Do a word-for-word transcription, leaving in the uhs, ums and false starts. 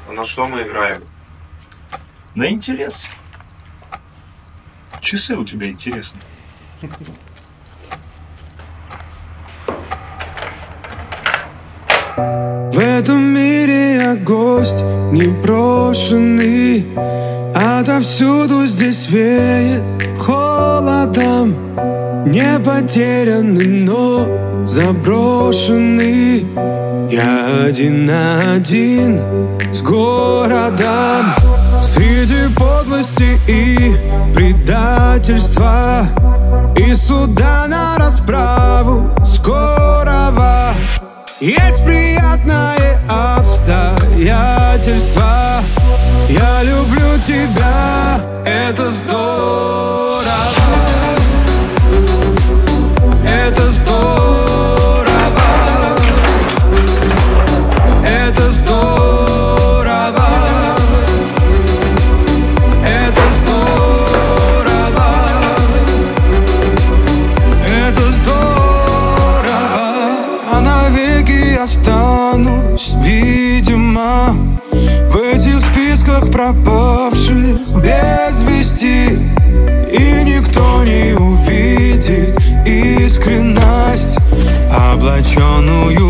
А на что мы играем? На интерес. Часы у тебя интересны. В этом мире я гость непрошенный. Отовсюду здесь веет холодом. Не потерянный, но заброшенный. Я один на один с городом. Среди подлости и предательства и суда на расправу скорого. Есть приятное обстоятельство. Я люблю тебя, это здорово. Это здорово. Это здорово. Это здорово. Это здорово. А навеки останусь, видимо, в этих списках пропавших без вести. И никто не увидит искренность, облаченную